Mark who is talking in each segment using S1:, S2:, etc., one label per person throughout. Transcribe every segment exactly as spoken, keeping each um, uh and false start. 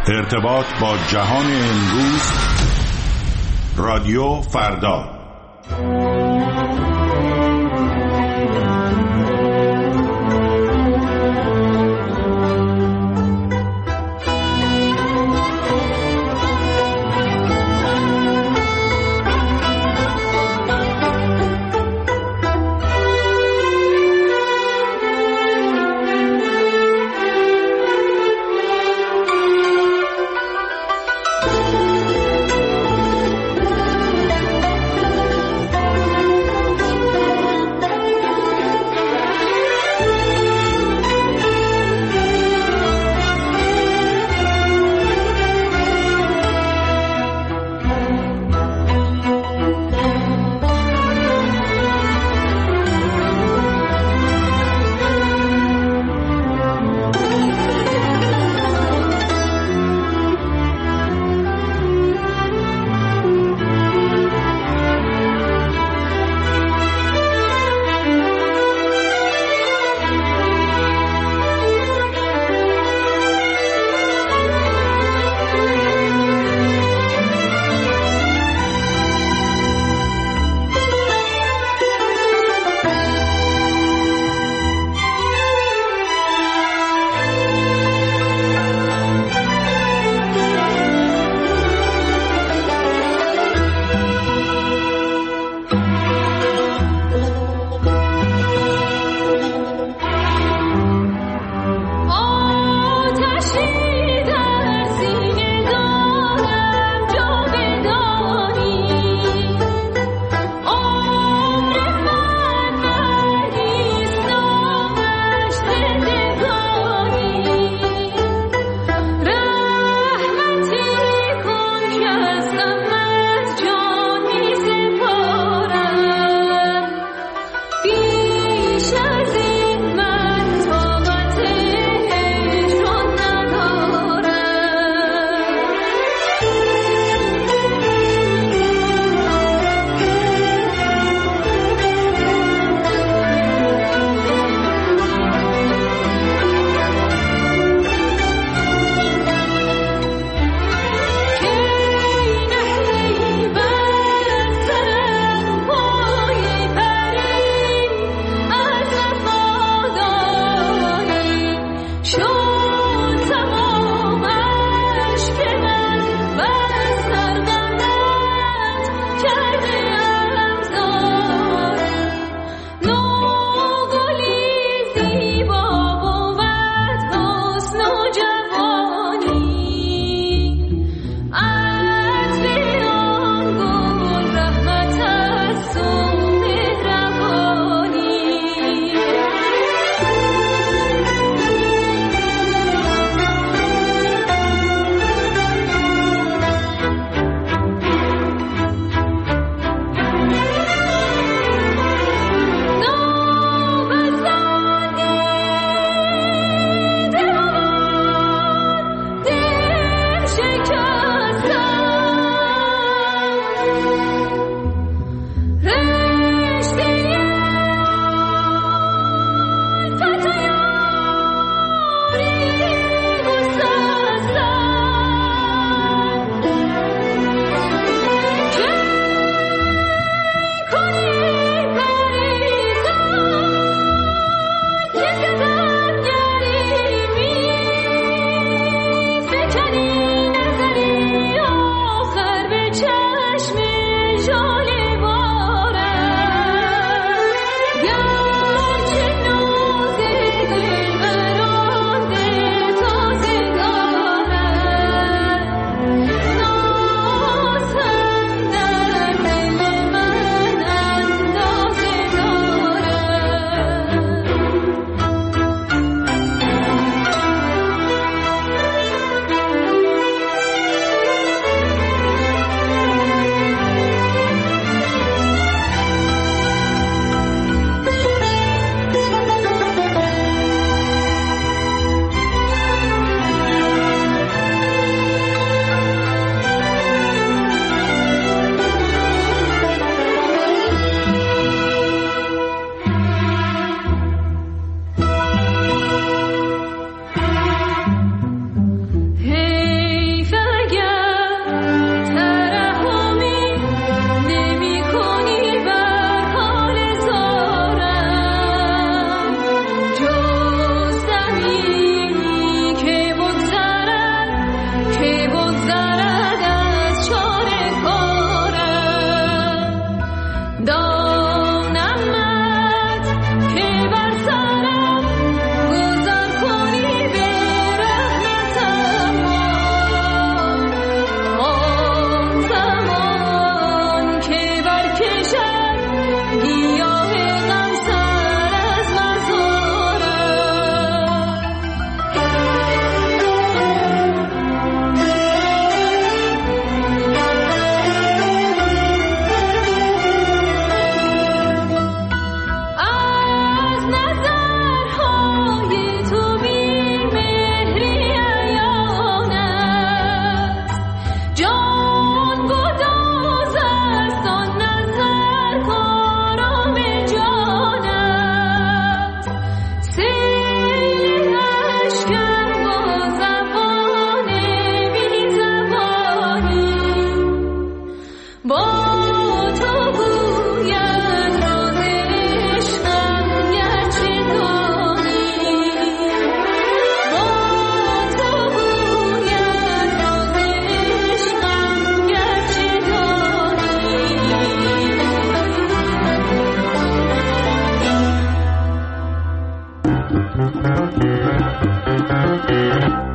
S1: ارتباط با جهان امروز، رادیو فردا.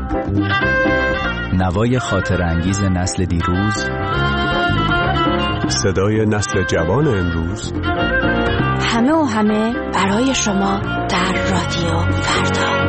S2: نوای خاطر انگیز نسل دیروز،
S3: صدای نسل جوان امروز،
S4: همه و همه برای شما در رادیو فردا.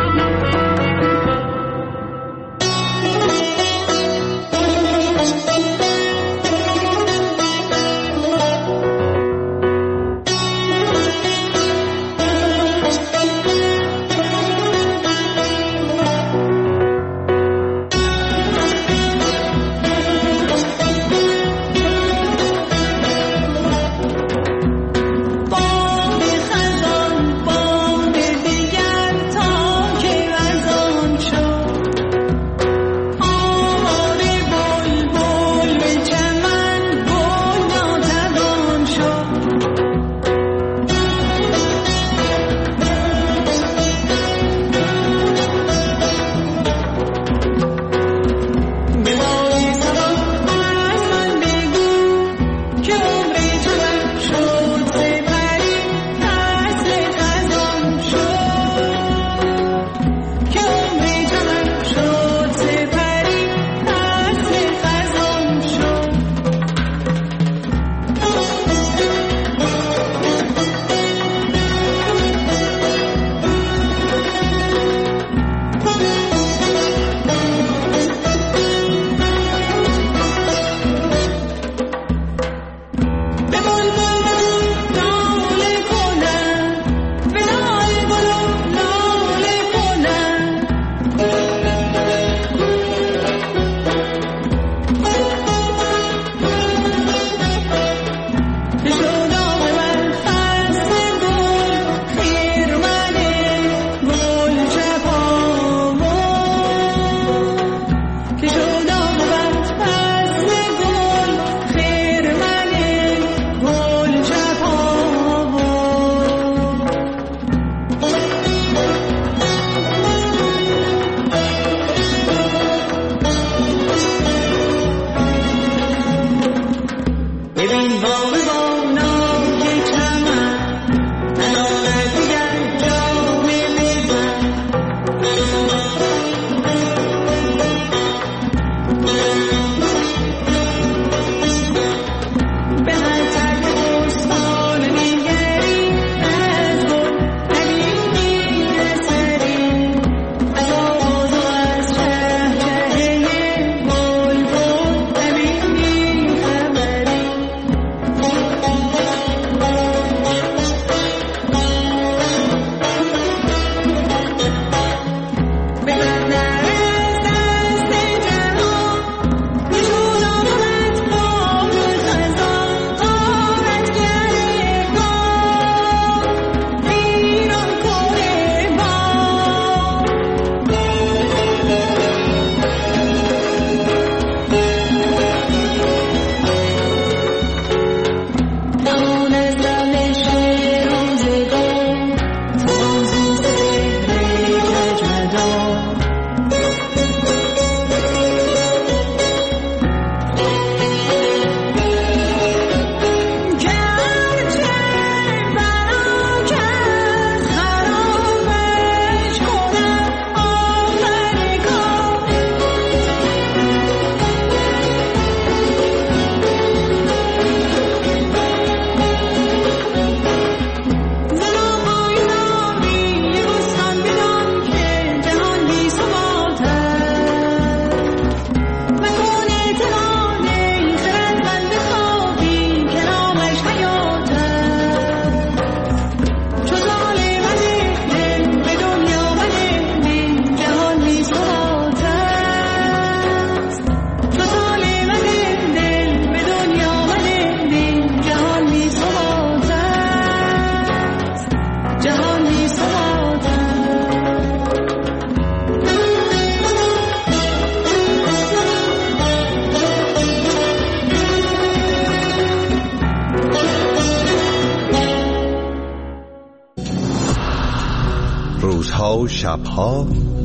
S5: روزها و شبها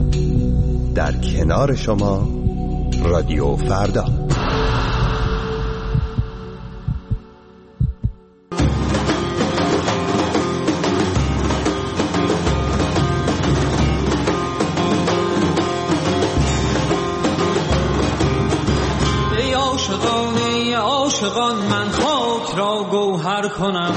S5: در کنار شما رادیو فردا.
S6: عاشقان من خاک را گوهر کنم.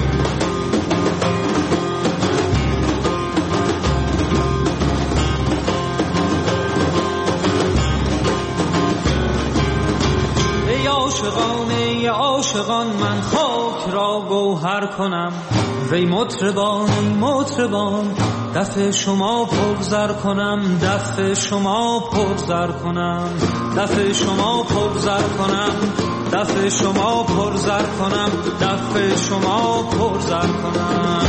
S6: ای عاشقان ای عاشقان من خاک را گوهر کنم. وی مطربان ای مطربان دف شما پرزر کنم. دف شما پرزر کنم. دف شما پرزر کنم. دف شما پرزر کنم. دف شما پرزر کنم.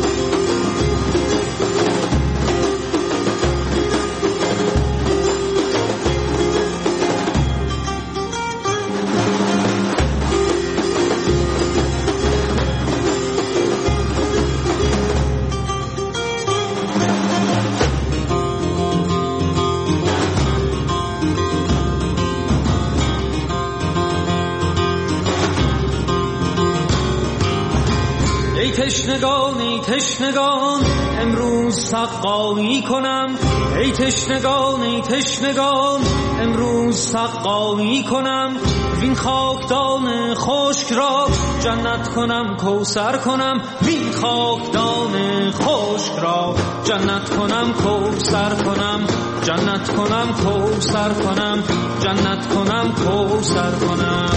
S6: تشنگان ای تشنگان امروز سقایی کنم. ای تشنگان ای تشنگان امروز سقایی کنم. وین خاکدان خشک را جنت کنم کوثر کنم. وین خاکدان خشک را جنت کنم کوثر کنم. جنت کنم کوثر کنم. جنت کنم کوثر کنم.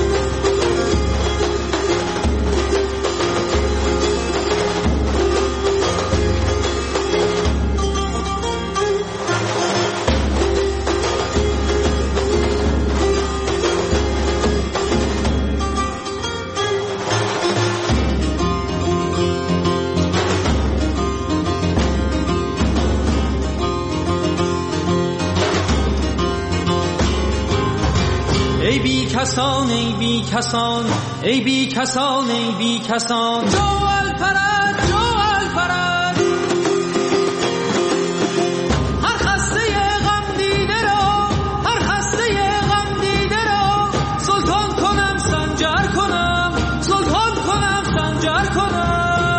S6: ای بی کسان ای بی کسان ای بی کسان ای بی کسان جو الفرج جو الفرج هر خسته غم دیده را هر خسته غم دیده را سلطان کنم سنجر کنم. سلطان کنم سنجر کنم.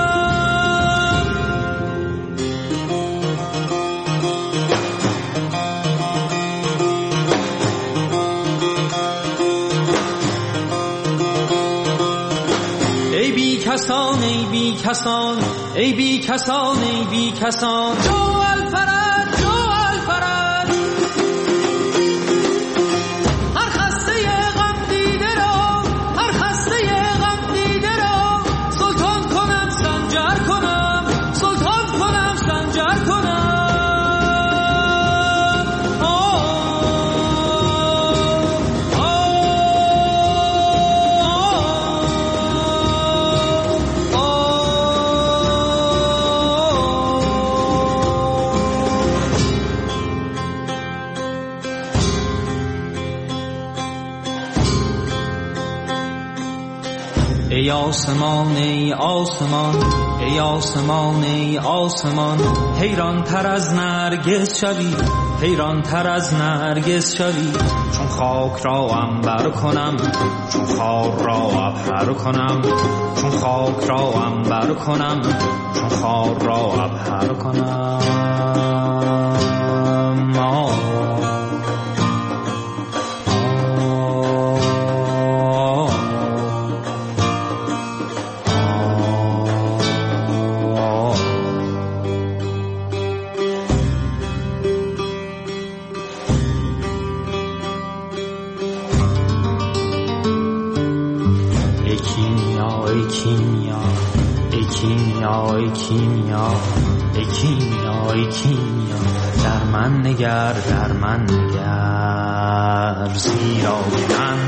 S6: ای بی کسان ای بی کسان ای بی کسان ای بی کسان جو الفرج جو الفرج هر خسته غم دیده را هر خسته غم دیده را سلطان کنم سنجر کنم. سلطان کنم سنجر کنم. ای آسمان ای آسمان ای آسمان ای آسمان حیران تر از نرگس شوی. حیران تر از نرگس شوی. چون خاک را عنبر کنم. چون خار را عبهر کنم. چون خاک را عنبر کنم. چون خار را عبهر کنم. آه ای کیمیا ای کیمیا ای کیمیا ای کیمیا در من نگر در من نگر زیرا من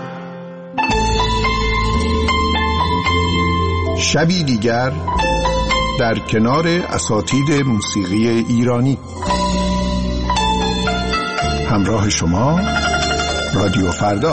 S1: شبی دیگر در کنار اساتید موسیقی ایرانی. همراه شما رادیو فردا.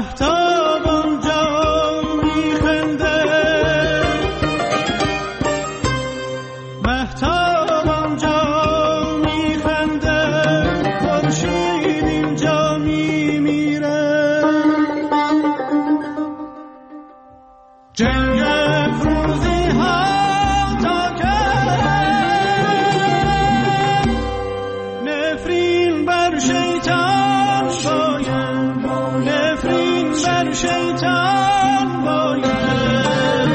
S6: مهتاب آنجا میخنده، مهتاب آنجا میخنده، خورشید اینجا میمیره. جنگ افروزی ها تا که نفرین بر شیطان باید، نفرین بر شیطان باید.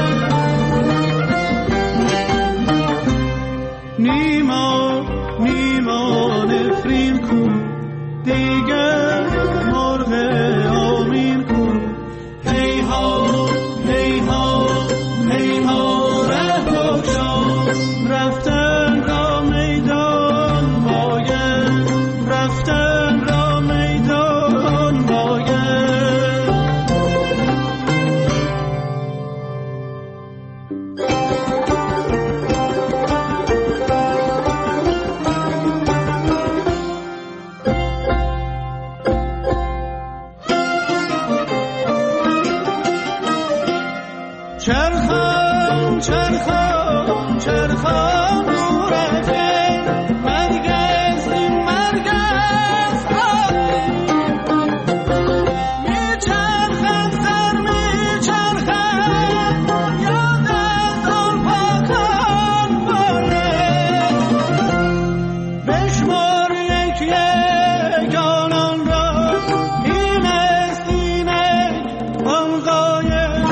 S6: نیما نیما نفرین کن دیگر، مرغ آمین کن. هیها هیها هیها ره بگشا، رفتن را میدان باید، رفتن را میدان باید. چرخان چرخان چرخان نورته، مرگ است این مرگ است آره. میچرخد سر میچرخد، یاد از آن پاکان باره. بشمار یک یک آنان را، این است اینک آن غایب.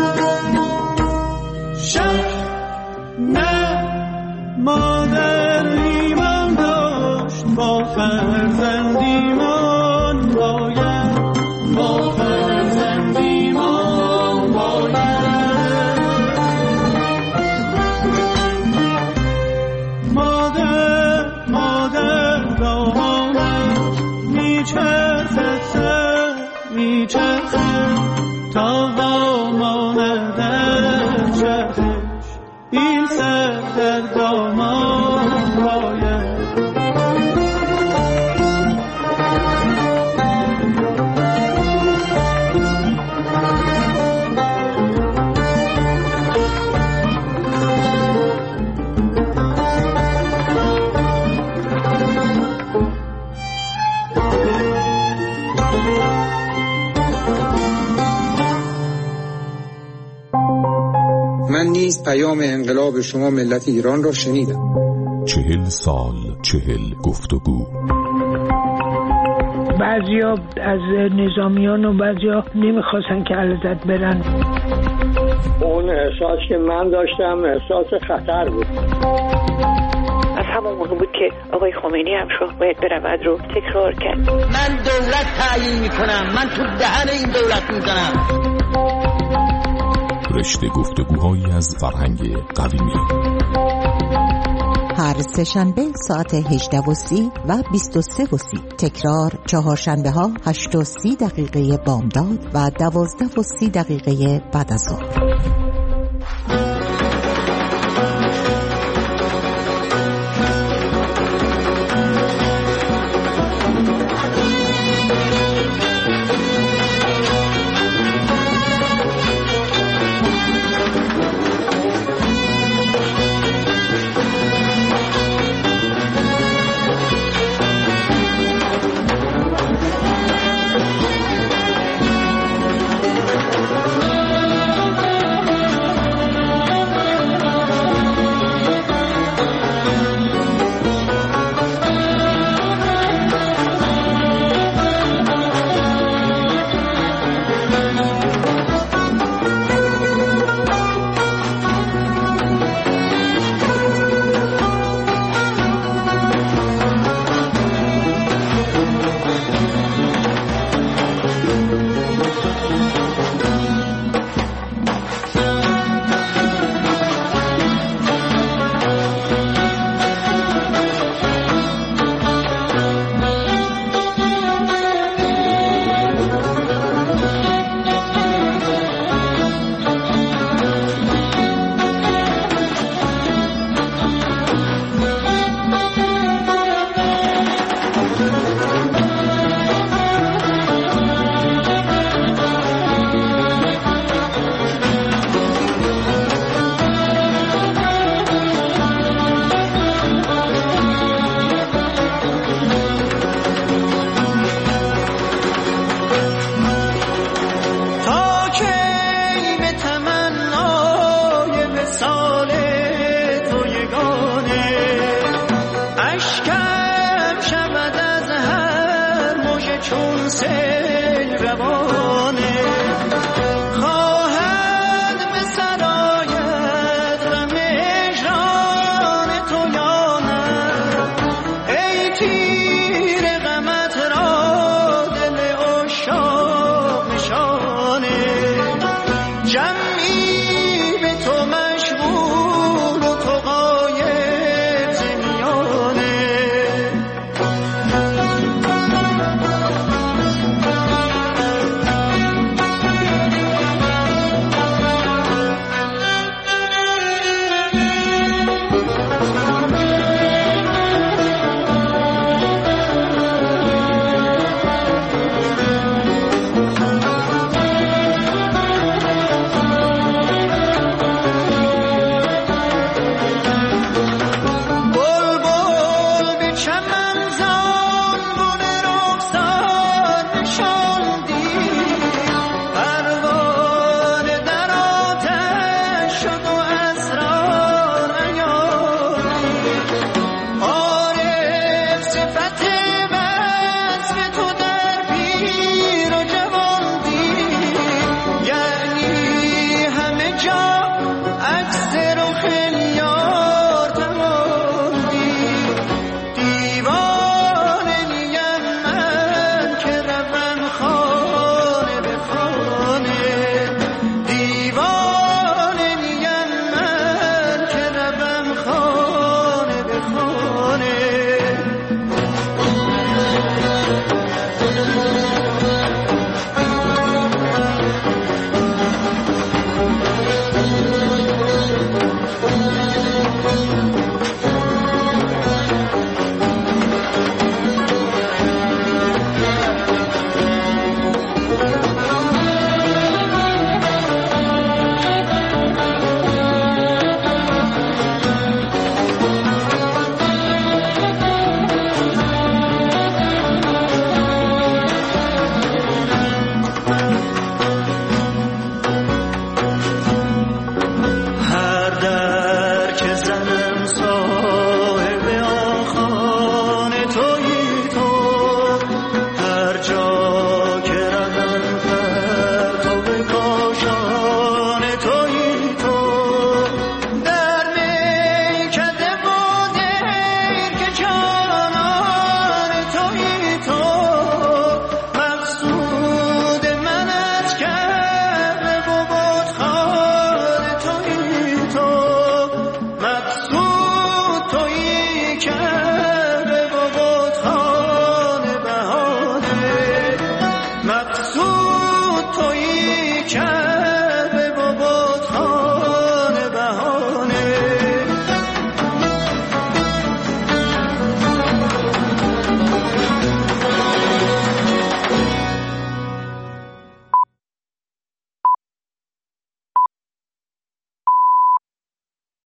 S6: شک نه مادر ایمان داشت، با فرزند ایمان باید، با فرزند ایمان باید. مادر مادر دامانت میچرخد سر میچرخد، تا واماند در چرخش این سر در دامان باید.
S7: من نیز پیام انقلاب شما ملت ایران را شنیدم.
S3: چهل سال چهل گفتگو.
S8: بعضیا از نظامیان و بعضیا نمیخواستن که علیزاده برن.
S9: اون احساس که من داشتم احساس خطر بود.
S10: از همون موقع بود که آقای خمینی هم شد باید برود رو تکرار کرد.
S11: من دولت تعیین میکنم، من تو دهن این دولت میزنم.
S3: رشته گفتگوهایی از فرهنگ قدیمی.
S12: هر سه شنبه ساعت هجده و سی و بیست و سه و سی. تکرار چهار شنبه ها هشت و سی دقیقه بامداد و دوازده و سی دقیقه بعد از ظهر.